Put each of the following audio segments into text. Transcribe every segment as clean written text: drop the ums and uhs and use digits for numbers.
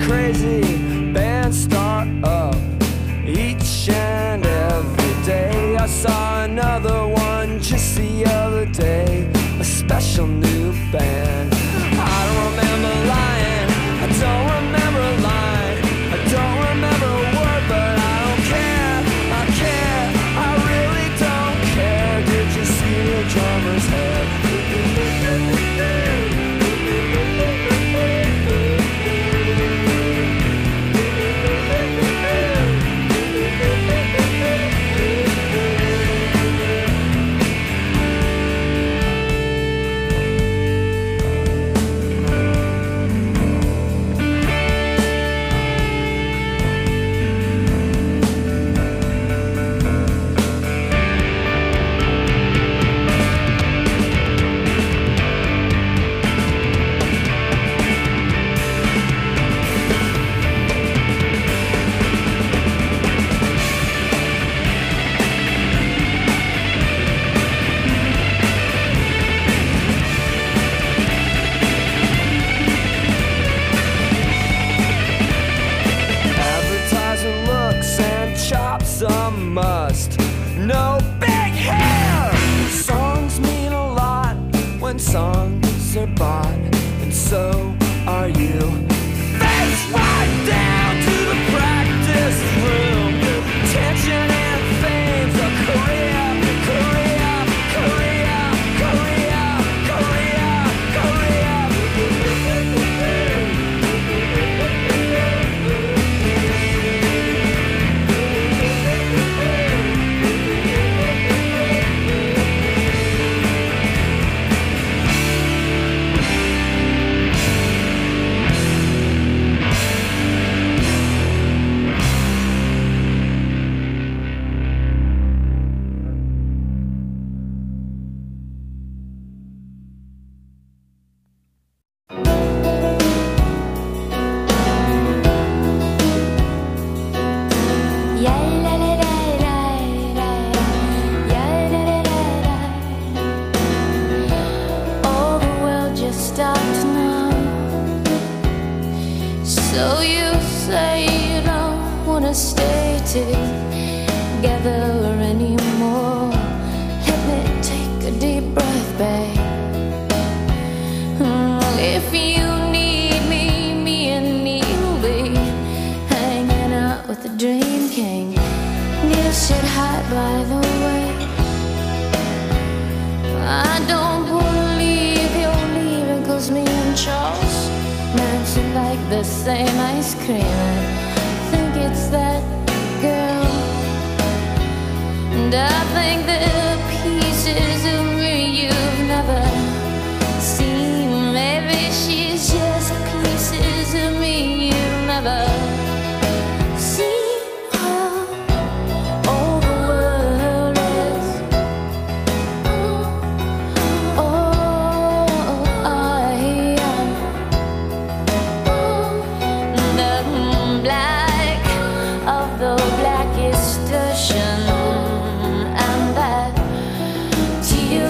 crazy band start up each and every day. I saw another one just the other day, a special new band. I don't remember lying, I don't remember a line, I don't remember a word, but I don't care, I care, I really don't care. Did you see the drummer's head? No big hair! Songs mean a lot when songs are bought, and so are you. Face right down to the practice room. Tension and fame's a career, career, career, career, career, stay together anymore. Let me take a deep breath, babe. If you need me, me and me will be hanging out with the Dream King. You said hi, by the way. I don't wanna leave, you're leaving, 'cause me and Charles dancing like the same ice cream. It's that girl, and I think there are pieces of me you've never seen. Maybe she's just pieces of me you've never seen. All the world is, I am the black of the blackest ocean, and that tear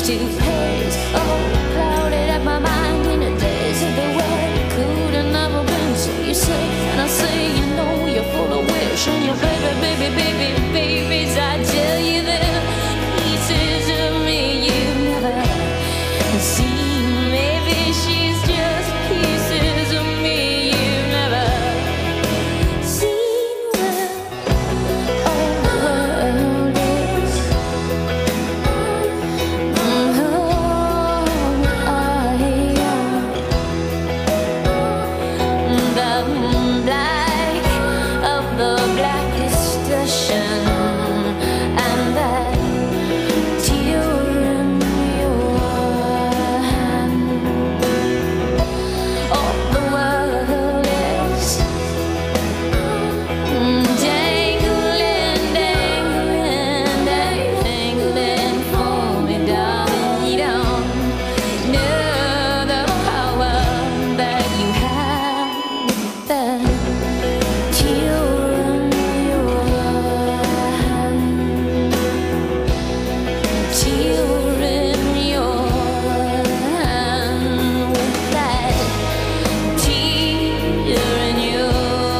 to haze. Oh, clouded up my mind in the days of the way it could have never been. So you say, and I say, you know you're full of wish, and your baby, baby, baby, babies. I tell you there are pieces of me you've never seen. Maybe she's just pieces of me you've never seen. Well, all the world is the black of the blackest ocean, and that tear in your hand. All the world is dangling, dangling, dangling for me, darling. You don't know the power that you have with that tear in your hand. Tear in your hand with that tear in your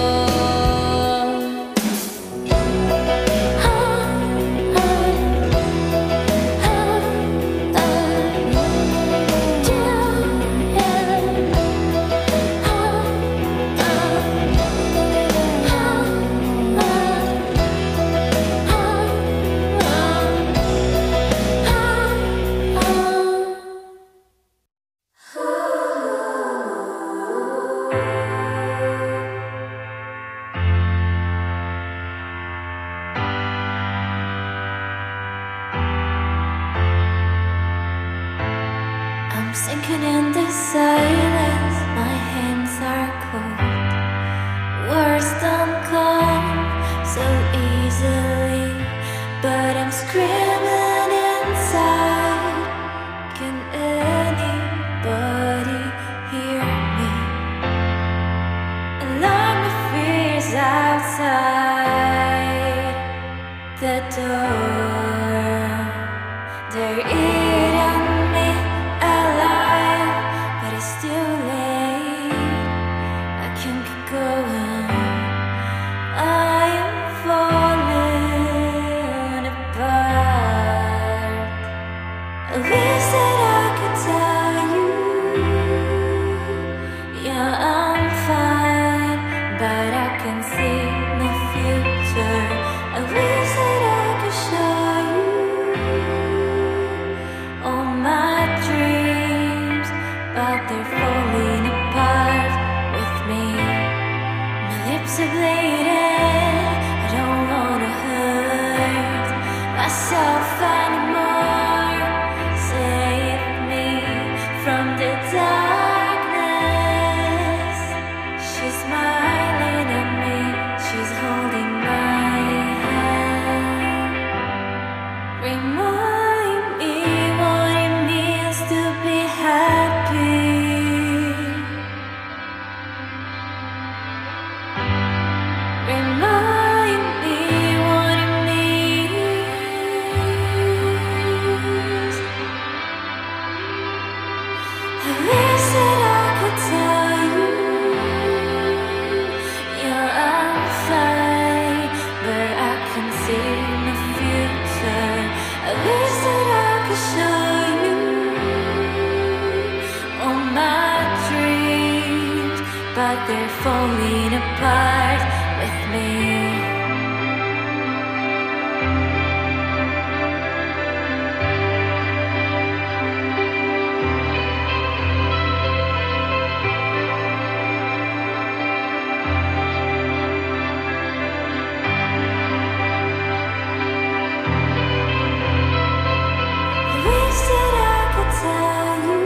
I'm sinking in the silence, my hands are cold. Words don't come so easily, but I'm screaming inside. Can anybody hear me? Alarm the fears outside the door. They're eating me alive, but it's too late. I can't keep going. I am falling apart. I wish that I could tell you, yeah, I'm fine, but I can see no future. I wish that I could show you all my dreams, but they're falling apart with me. My lips are bleeding, I don't wanna hurt myself anymore. Save me from the darkness. She's smiling at me, she's holding my hand. Remind me what it means to be happy. Remind me what it means. I wish that I could tell you, yeah, I'm fine, but I can see no future. I wish that I could show you all my dreams, but they're falling apart with me. I wish that I could tell you,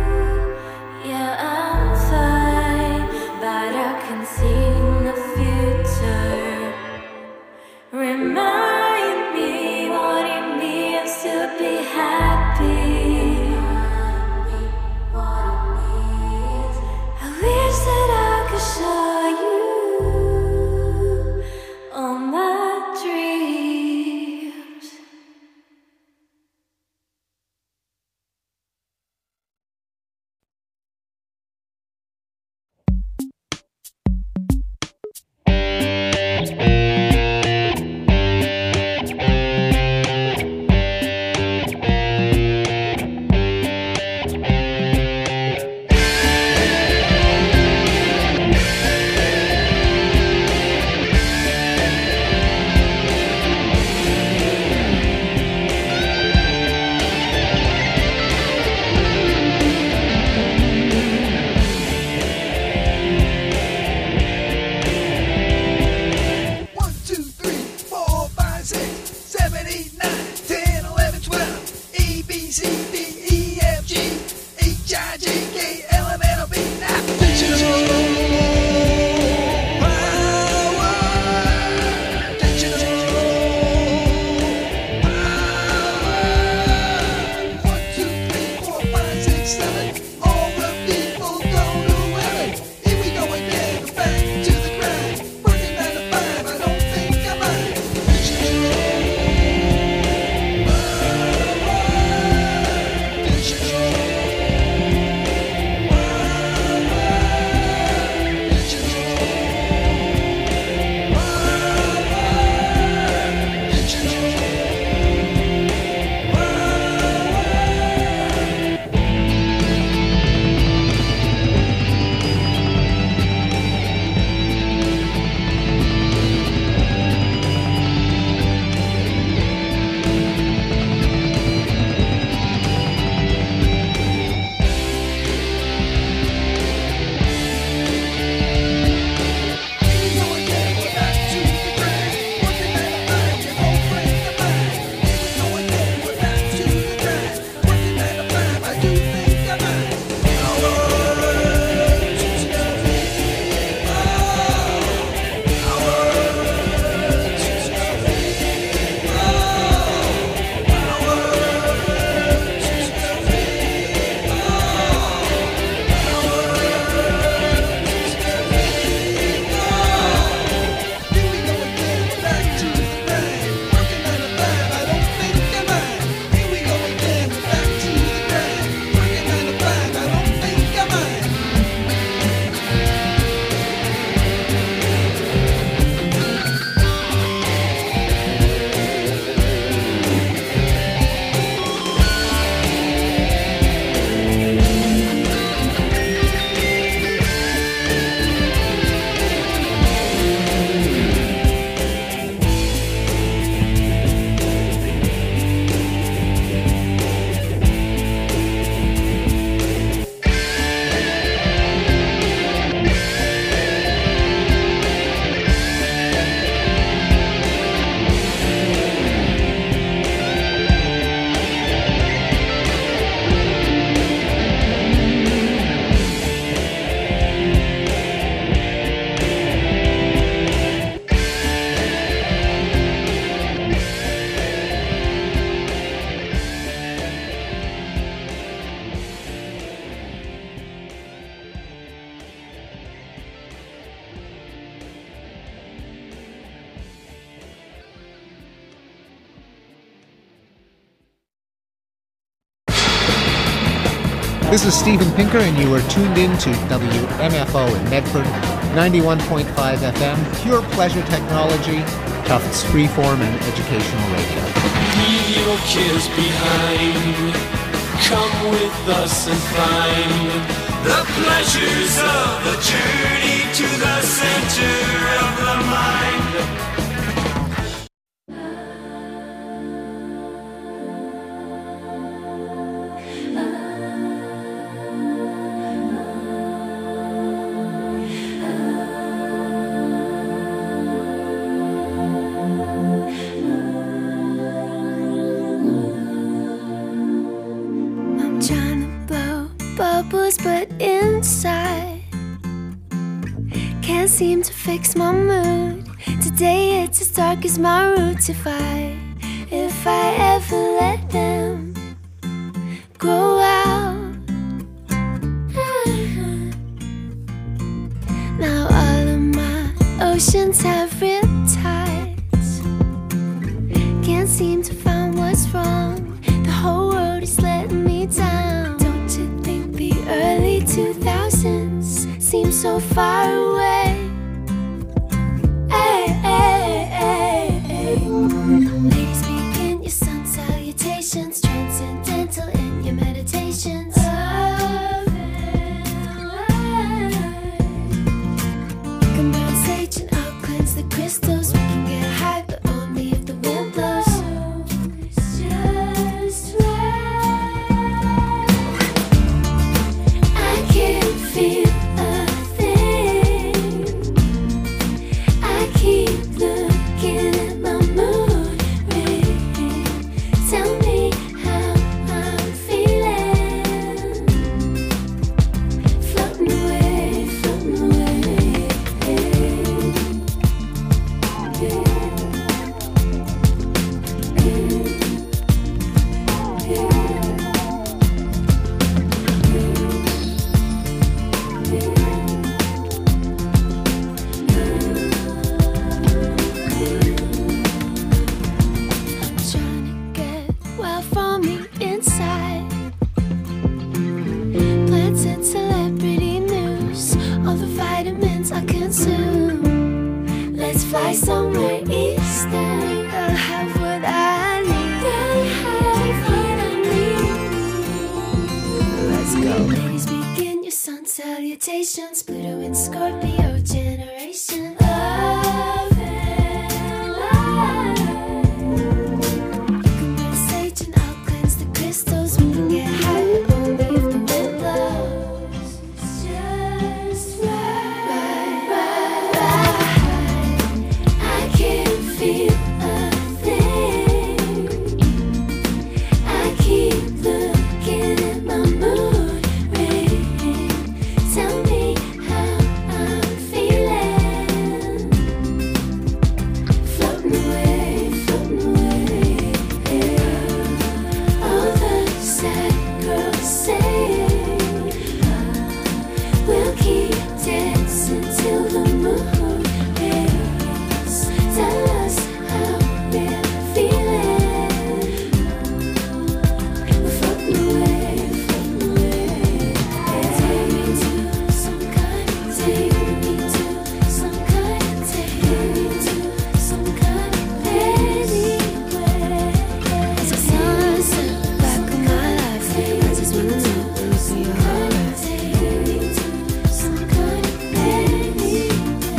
yeah, I'm fine, but I can see no future. 8, 9, 10, 11, 12, A, B, C, D, E, F, G, H, I, J, K, L, M, N, O, P, now. This is Steven Pinker, and you are tuned in to WMFO in Medford, 91.5 FM, pure pleasure technology, Tufts freeform and educational radio. Leave your cares behind. Come with us and find the pleasures of the journey to the center of the mind. But inside can't seem to fix my mood. Today it's as dark as my roots. If I ever let them grow out. Now all of my oceans have riptides. Can't seem to find what's wrong. The whole world is letting me down. Early 2000s seem so far away. Hey, hey, hey, hey. Ladies, begin your sun salutations, transcendental in your meditations. You can burn sage and I'll cleanse the crystals. We can get high, but only if the wind blows. Just right. Feel a thing. conversations, Pluto and Scorpio generation. Love and light. You can wear sage and I'll cleanse the crystals. We can get high, but won't leave the wind blows. It's just right. I can't feel a thing. I keep looking at my mood ring. Tell me how I'm feeling. Floating away, yeah. All the sad girls say we'll keep dancing till the moon rays. Tell us how we're feeling. We're floating away, yeah. Take me to some kind of day. Take me to some kind of day. Take me to some kind of anywhere. It's a sunset back in my life. I just wanna know if we alright. Take me to some kind of anywhere.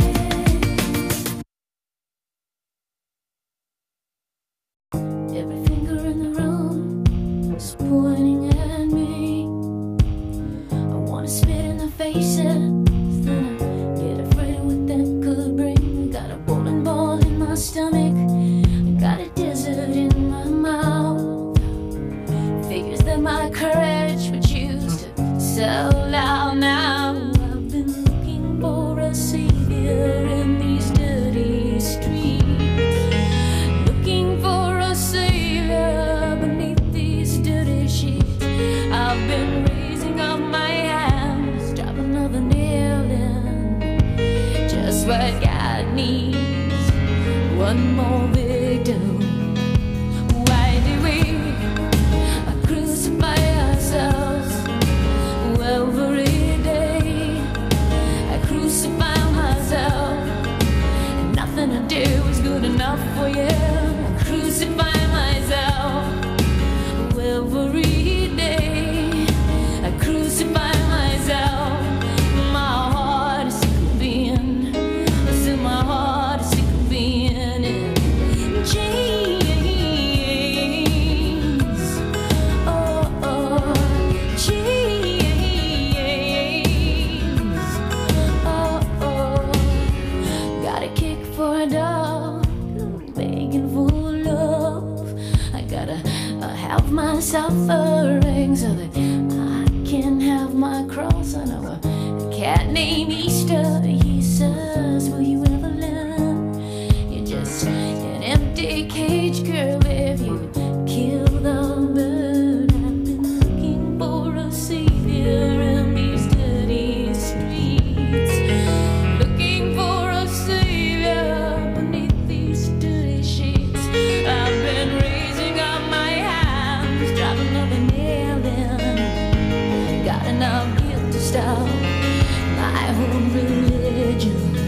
Every finger in the room is pointing at me. I wanna spit in their faces, then I get afraid of what that could bring. I got a bowling ball in my stomach, I got a desert in my mouth. Figures that my courage would choose to sell out now. I've been looking for a savior in these dirty streets, looking for a savior beneath these dirty sheets. I've been raising up my hands, drop another nail in. Just what God needs, one more victim. Why do we crucify ourselves every day? I crucify myself, and nothing I do is good enough for you. I crucify myself every day. I crucify myself. My heart is sick of being, still my heart is sick of being in chains. Oh, chains. Oh, got a kick for a dog, begging for love. I gotta have my suffering so that I can have my cross. I know a cat named Easter. He says, will you ever learn? You're just an empty cage, girl, if you kill the bird. I've been looking for a savior in these dirty streets, looking for a savior beneath these dirty sheets. I've been raising up my hands, drop another nail in. Got enough guilt to stop my own religion.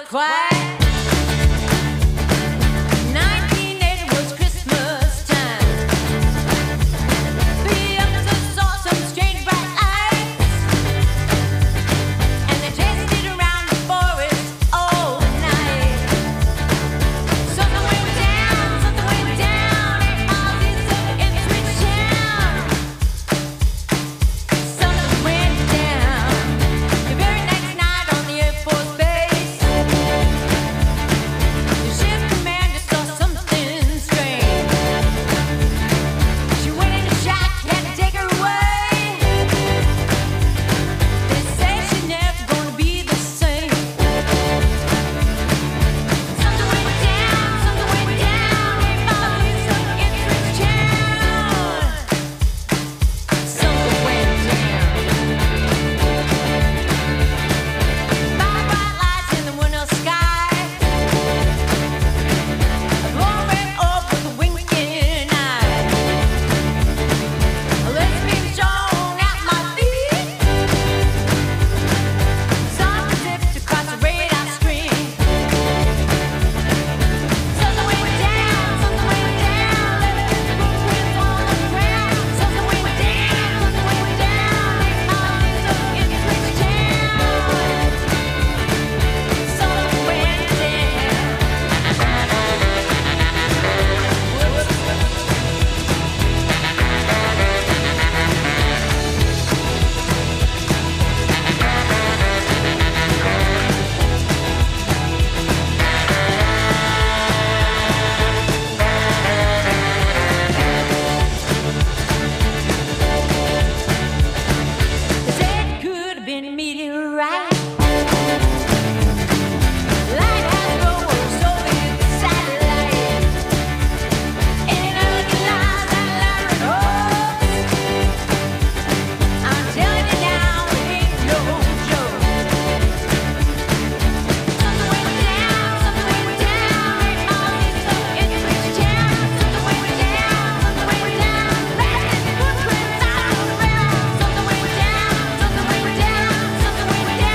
quiet. 1980 was Christmas time. 3 officers saw some strange bright lights, and they chased it around the forest all night. Something went down, Ozzy's Ipswich town. Something went down the very next night on the Air Force Base. The ship commander saw something strange. She went into shock, had to take her away. They say she's never gonna be the same. Something went down, Ozzy's Ipswich town. Something went down. 5 bright lights in the winter sky. A blue red orb with a winking eye. A lesbian shone at my feet. Sun zipped across the radar screen. Something went down, left its footprints on the ground. Something went down, Ozzy's Ipswich town. Something went down. They said it could have been a meteorite. Lighthouse rover, Soviet satellite. Any other lies that Larry hopes. I'm telling you now, it ain't no joke. Something went down, Ozzy's Ipswich town. Something went down, left its footprints out on the ground. Something went down, something went down. Something went down.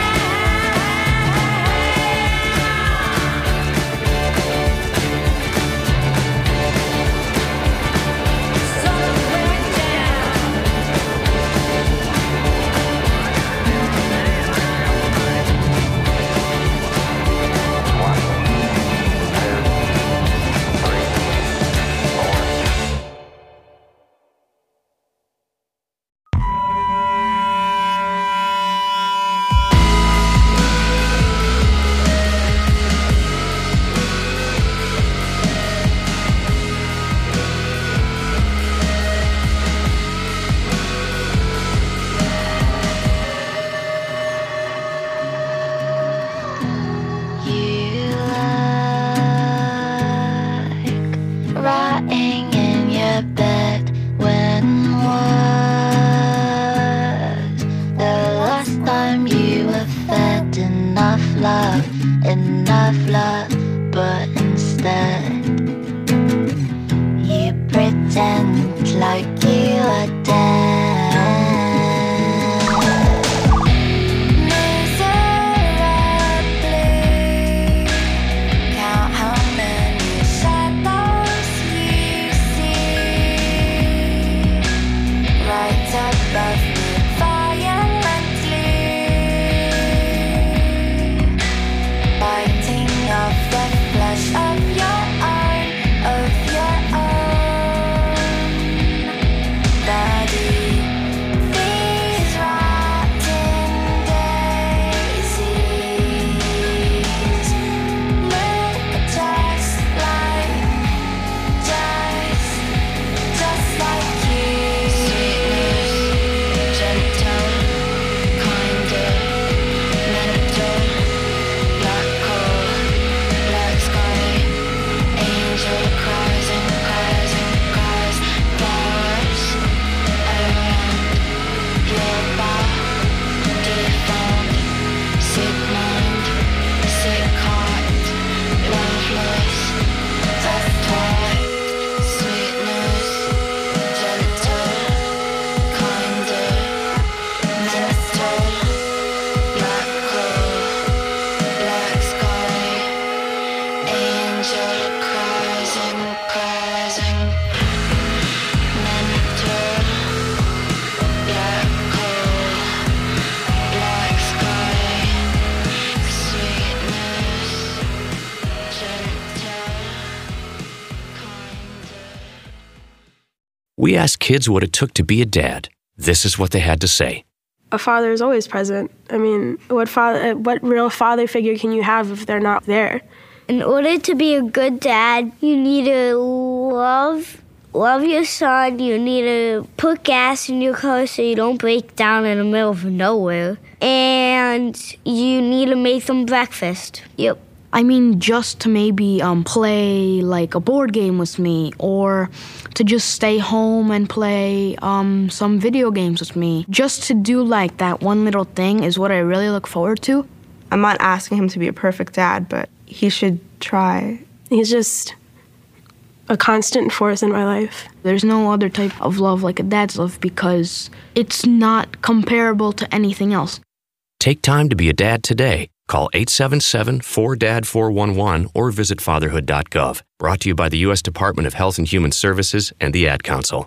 You like rotting in your bed. When was the last time you were fed enough love, but instead you pretend like you are dead. Miserably count how many shadows you see right above me violently, biting off the flesh of your We asked kids what it took to be a dad. This is what they had to say. A father is always present. I mean, what real father figure can you have if they're not there? In order to be a good dad, you need to love your son. You need to put gas in your car so you don't break down in the middle of nowhere. And you need to make them breakfast. Yep. I mean, just to maybe play like a board game with me, or to just stay home and play some video games with me. Just to do like that one little thing is what I really look forward to. I'm not asking him to be a perfect dad, but he should try. He's just a constant force in my life. There's no other type of love like a dad's love because it's not comparable to anything else. Take time to be a dad today. Call 877-4DAD-411 or visit fatherhood.gov. Brought to you by the U.S. Department of Health and Human Services and the Ad Council.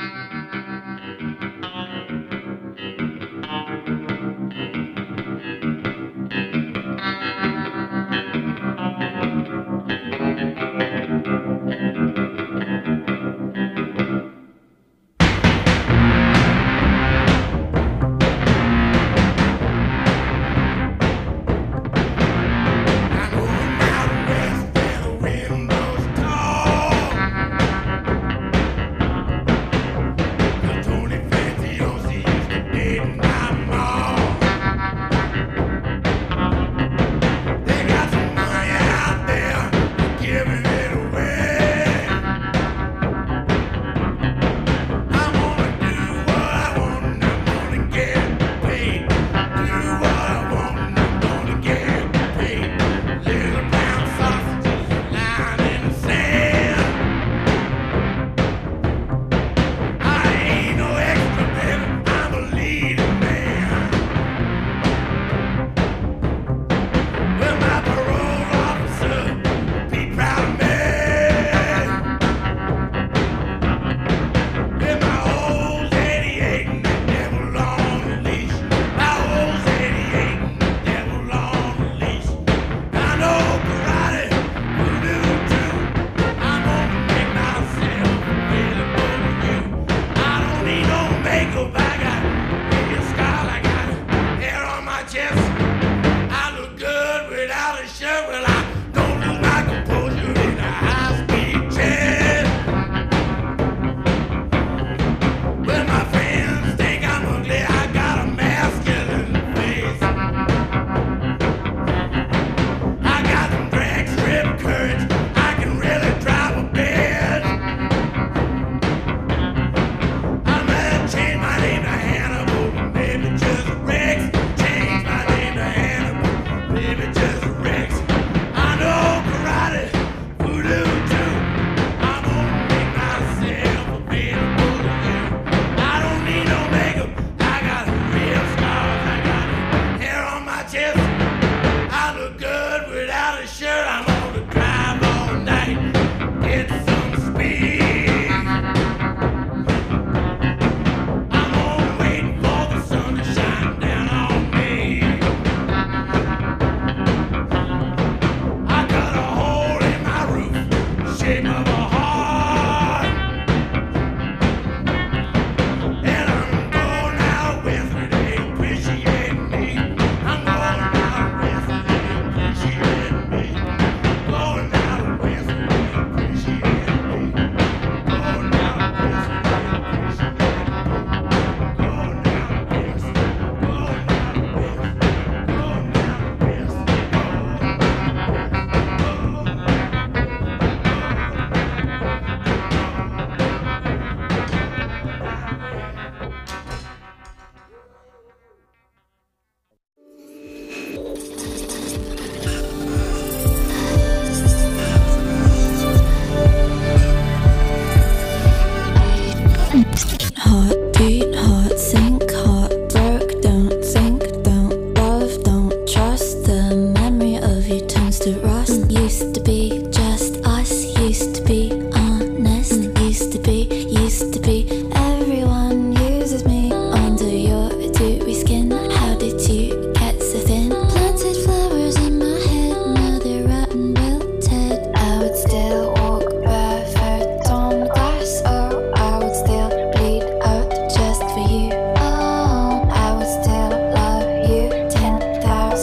Heartbeat, heart sink, heart broke. Don't think, don't love, don't trust. The memory of you turns to rust. Used to be just us, used to be honest. Used to be everyone uses me. Under your dewy skin, how did you get so thin? Planted flowers in my head, now they're rotten, wilted. I would still walk barefoot on the grass, or I would still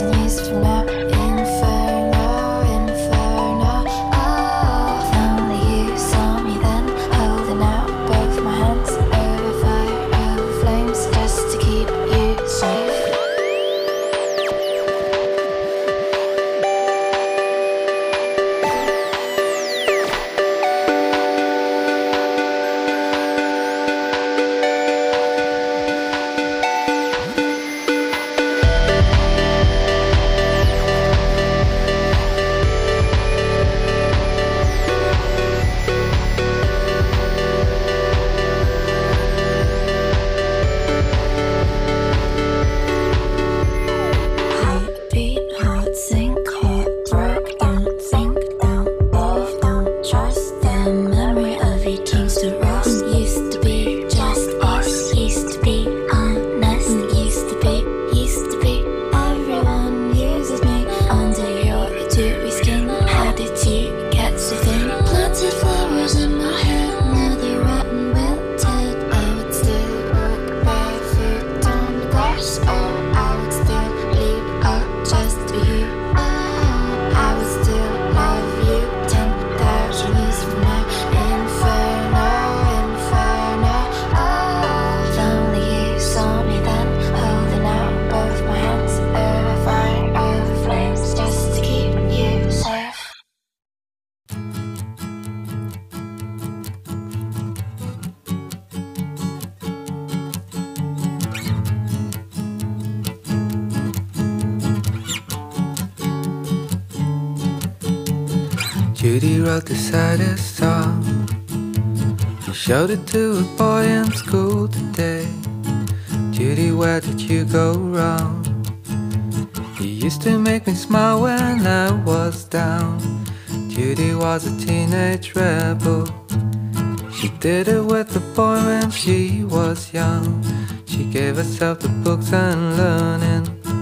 Judy wrote the saddest song. She showed it to a boy in school today. Judy, where did you go wrong? You used to make me smile when I was down. Judy was a teenage rebel. She did it with a boy when she was young. She gave herself to books and learning.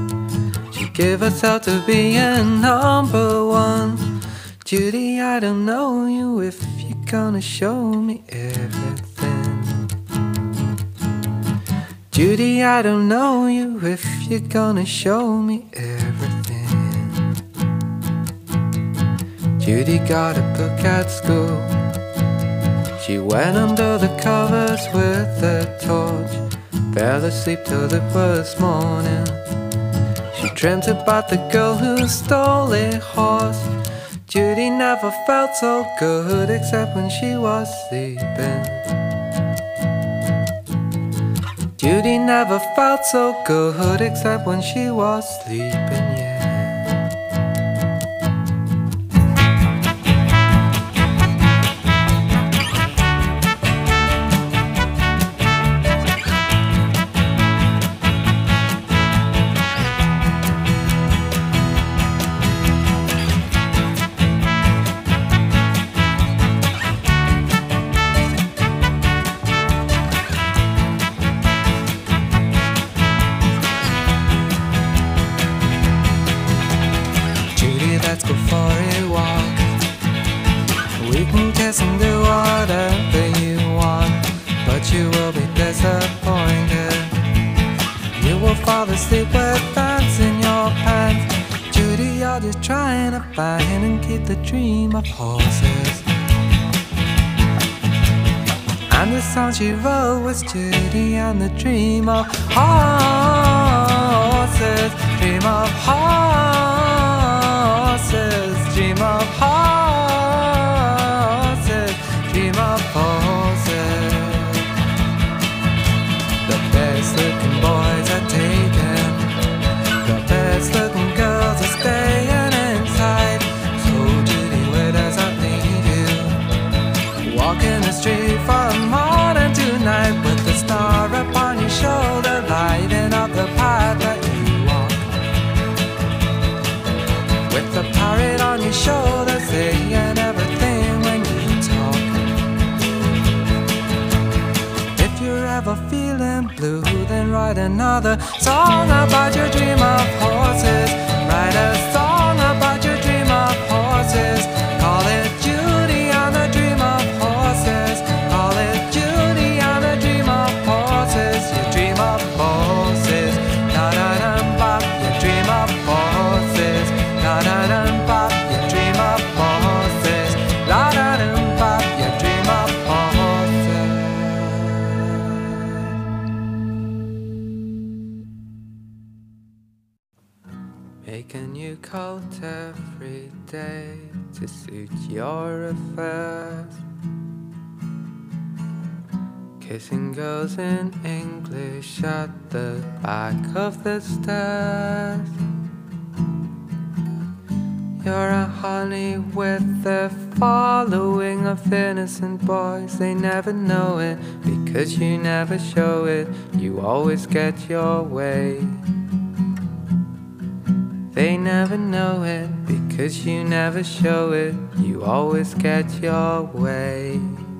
She gave herself to being number one. Judy, I don't know you if you're gonna show me everything. Judy, I don't know you if you're gonna show me everything. Judy got a book at school. She went under the covers with a torch. Fell asleep till it was morning. She dreamt about the girl who stole a horse. Judy never felt so good except when she was sleeping. Judy never felt so good except when she was sleeping, yeah. Let's go for a walk. We can kiss and do whatever you want, but you will be disappointed. You will fall asleep with ants in your pants. Judy, you're just trying to find and keep the dream of horses. And the song she wrote was Judy and the dream of horses. Dream of horses, dream of horses, dream of horses. The best looking boys are taken, the best looking girls are staying inside. So Judy, where does that leave you? Walking the street from morning to night with the star upon your shoulder, lighting up the path that you walk. With the parrot on your shoulder, saying everything when you talk. If you're ever feeling blue, then write another song about your dream of horses. Write a song about your dream of horses. Call it Judy and the dream of horses. Call it Judy and the dream of horses. Your dream of horses. Na na na ba, your dream of horses. new coat every day to suit your affairs. Kissing girls in English at the back of the stairs. You're a honey with a following of innocent boys. They never know it because you never show it. You always get your way. They never know it because you never show it. You always get your way.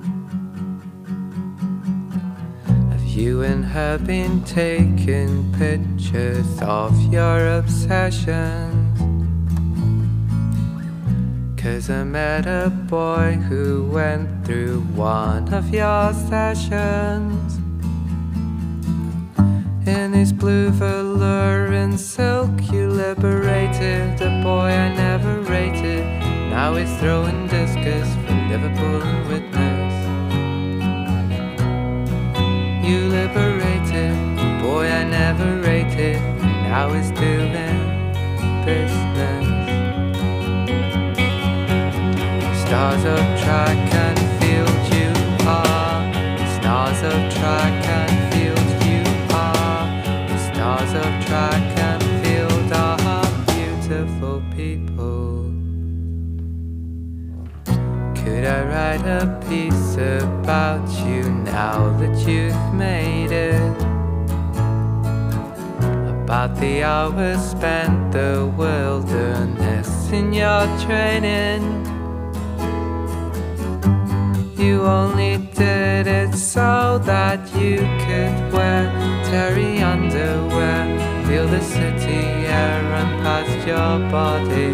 Have you and her been taking pictures of your obsessions? 'Cause I met a boy who went through one of your sessions. In his blue velour and silk you liberated a boy I never rated. Now he's throwing discus from Liverpool and Witness. You liberated a boy I never rated. Now he's doing business. Stars of track and field you are. Stars of track and field you are. The stars of track and field are beautiful people. Could I write a piece about you now that you've made it? About the hours spent the wilderness in your training. You only did it so that you could wear terry underwear, feel the city air run past your body.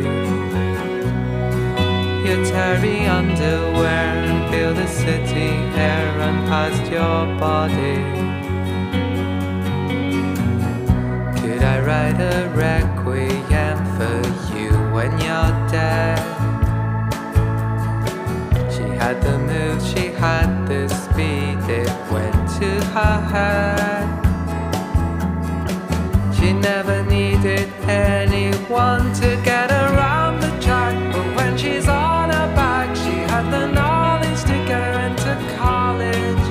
Your terry underwear and feel the city air run past your body. Could I write a requiem for you when you're dead? Had the move, she had the speed, it went to her head. She never needed anyone to get around the track, but when she's on her back, she had the knowledge to get her into college.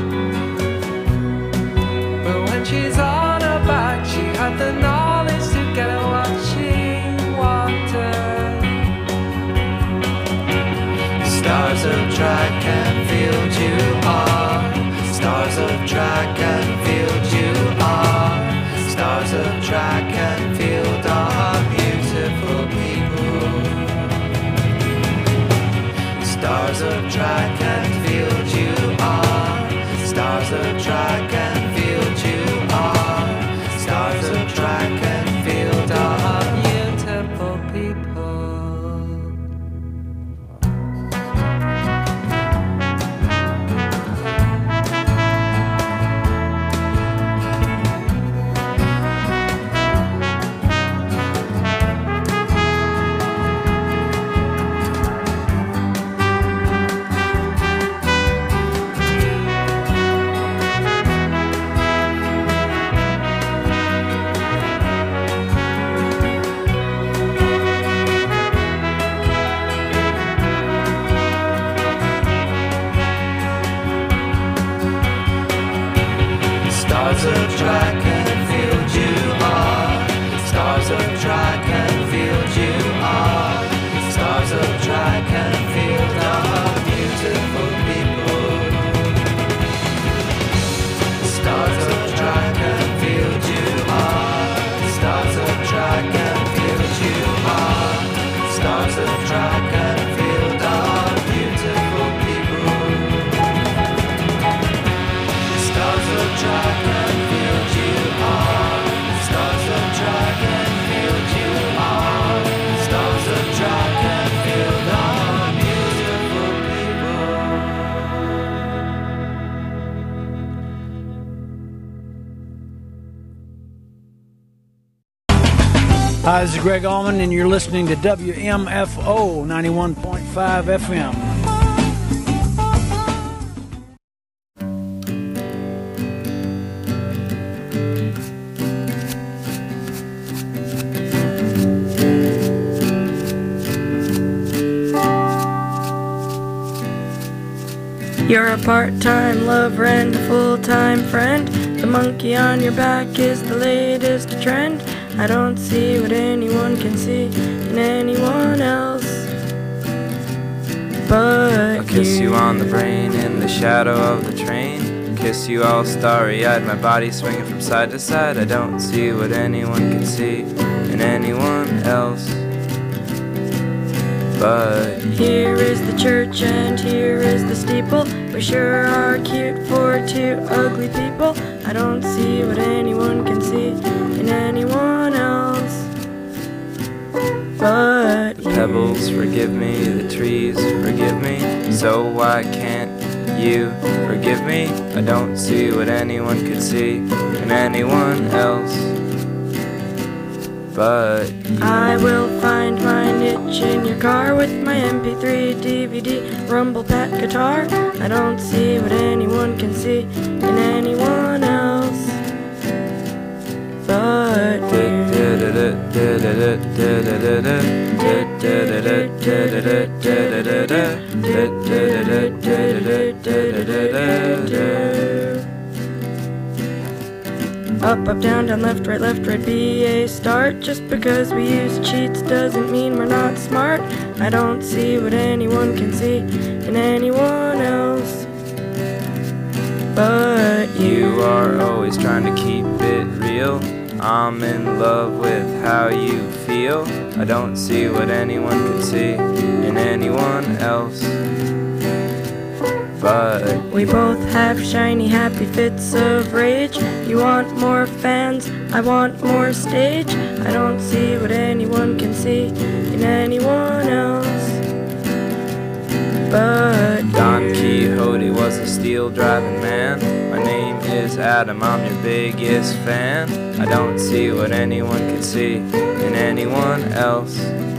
But when she's on her back, she had the knowledge to get her what she wanted. Stars of track and field you are. Stars of track and field you are. Stars of track and field are beautiful people. Stars of track and field you are. Stars of track and field you are. Stars of track and field are beautiful people. Stars of track and field you are. Stars of track and field you are. Stars of track and field are beautiful people. Stars of track and field you are. Stars of track and field you are. Stars of track and field are beautiful people. Stars of track and field you are. Stars of track and field you are. Stars of track and field are beautiful people. Hi, this is Greg Allman, and you're listening to WMFO 91.5 FM. You're a part-time lover and a full-time friend. The monkey on your back is the latest trend. I don't see what anyone can see in anyone else but I'll kiss you on the brain in the shadow of the train. Kiss you all starry-eyed, my body swinging from side to side. I don't see what anyone can see in anyone else but here is the church and here is the steeple. We sure are cute for two ugly people. I don't see what anyone can see in anyone else but the pebbles forgive me, the trees forgive me. So why can't you forgive me? I don't see what anyone could see in anyone else but I will find my niche in your car with my MP3, DVD, rumble pack guitar. I don't see what anyone can see in anyone else but up, up, down, down, left, right, BA start. Just because we use cheats doesn't mean we're not smart. I don't see what anyone can see in anyone else but you are always trying to keep it real. I'm in love with how you feel. I don't see what anyone can see in anyone else but we both have shiny, happy fits of rage. You want more fans, I want more stage. I don't see what anyone can see in anyone else but Don Quixote was a steel-driving man. My name is Adam, I'm your biggest fan. I don't see what anyone can see in anyone else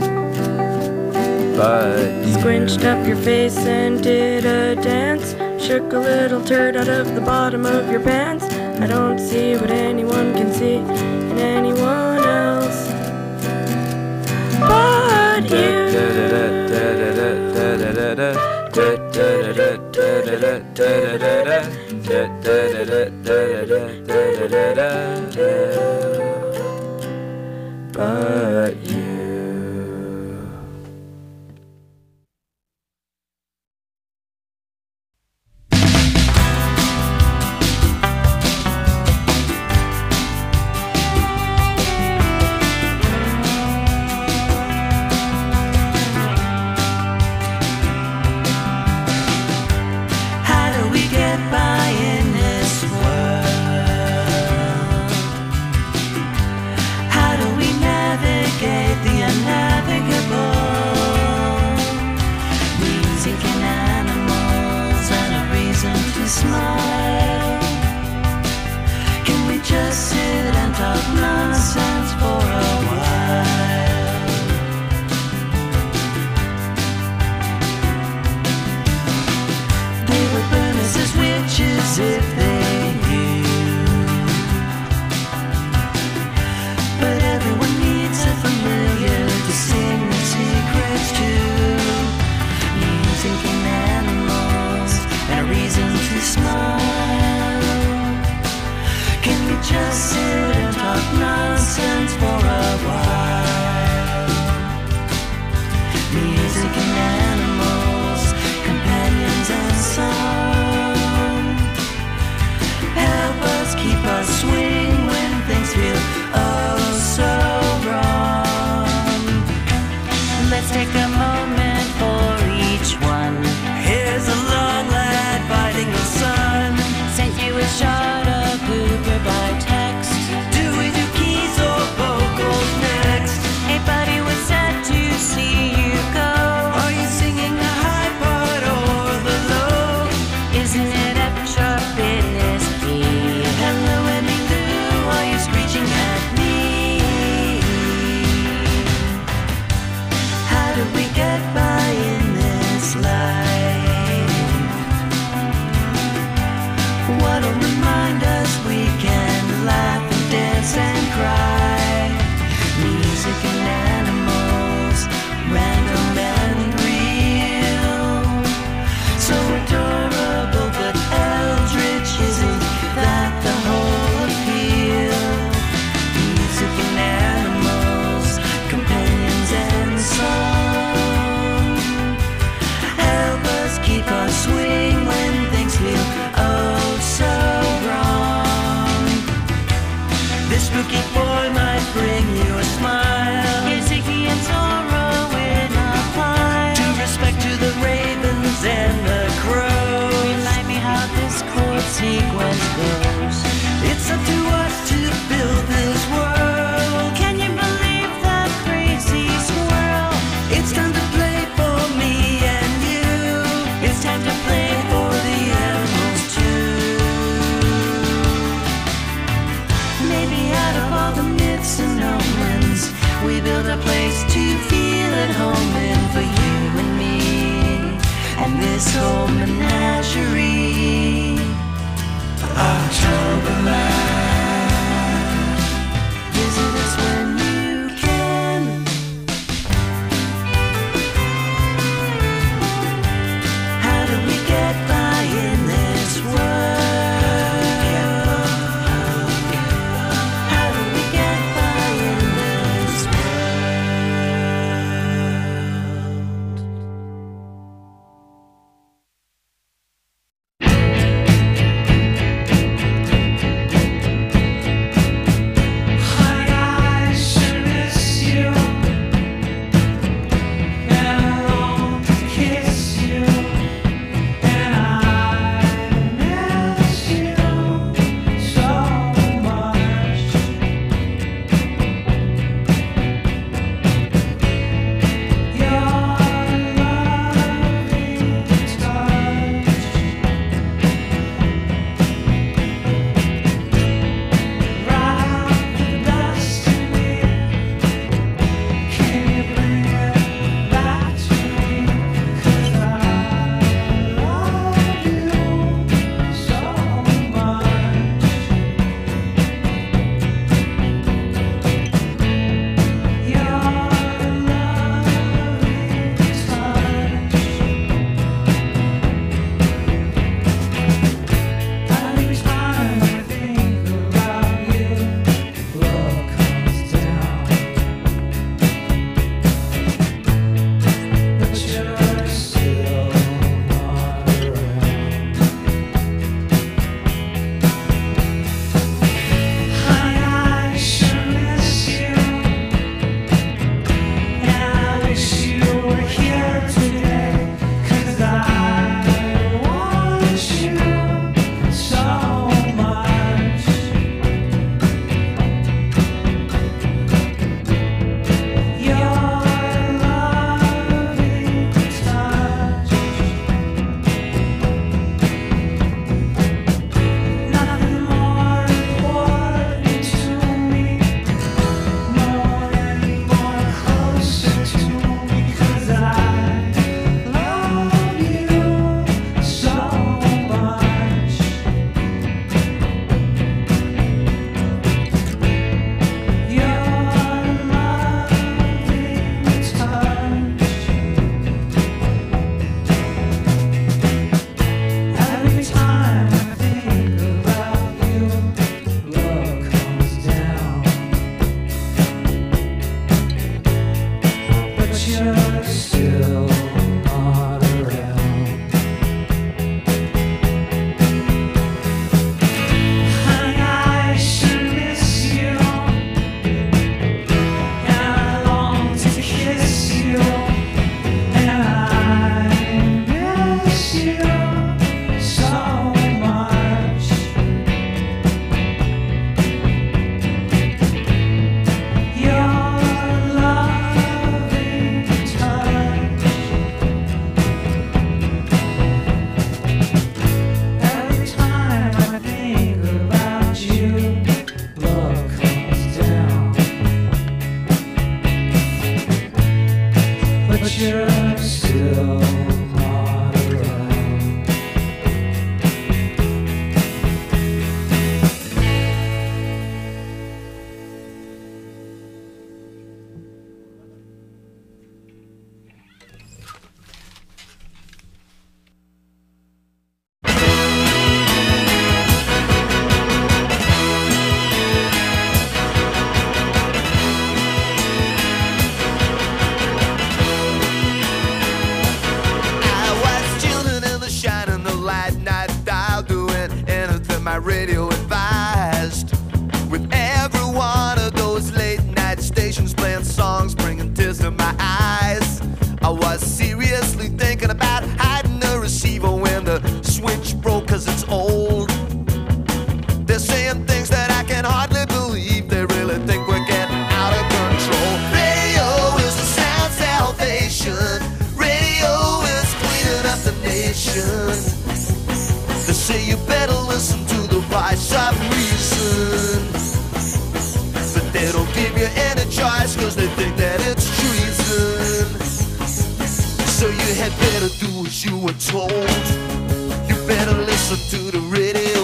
but squinched up your face and did a dance. Shook a little turd out of the bottom of your pants. I don't see what anyone can see in anyone else but you. But you. Random and real, so adorable. this whole menagerie of Toberland. Visit us when you can. How do we get by in this world? How do we get by in this my radio advised. With every one of those late night stations playing songs, bringing tears to my eyes, I was seriously thinking about hiding the receiver when the switch broke, 'cause it's old. They're saying things that I can hardly believe. They really think we're getting out of control. Radio is the sound salvation. Radio is cleaning up the nation. They say you better listen to the voice of reason, but they don't give you any choice, 'cause they think that it's treason. had better do as you were told. You better listen to the radio.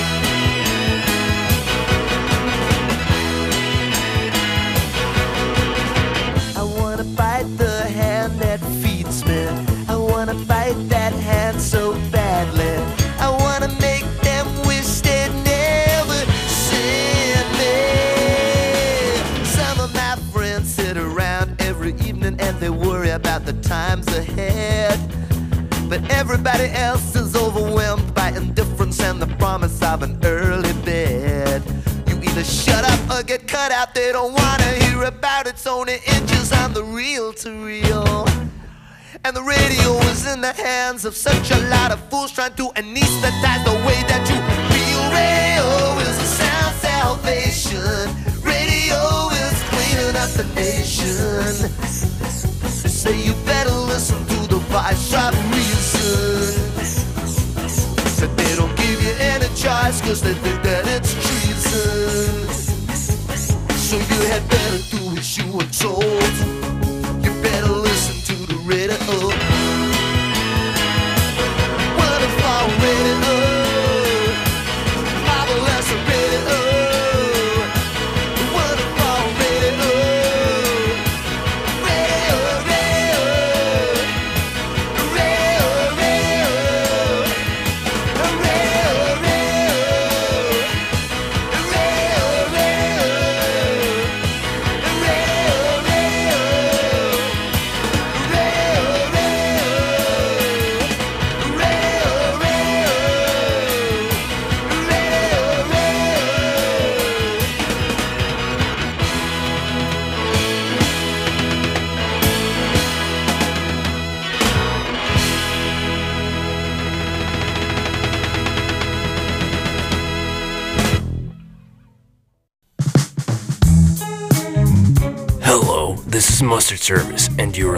I wanna bite the hand that feeds me. I wanna bite that hand so badly. I wanna make them wish they'd never seen me. Some of my friends sit around every evening and they worry about the times ahead. But everybody else is overwhelmed by indifference and the promise of an early bed. You either shut up or get cut out. They don't wanna hear about it's only inches on the reel-to-reel. And the radio is in the hands of such a lot of fools trying to anesthetize the way that you feel. Radio is a sound salvation. Radio is cleaning up the nation. They say you better listen to the voice of reason. Said they don't give you any choice cause they think that it's treason. So you had better do as you were told. You better listen to the radio. Wonderful radio. Marvelous radio. Wonderful radio. Radio, radio. Radio, radio. Radio, radio. Radio, radio. Hello, this is Mustard Service, and you're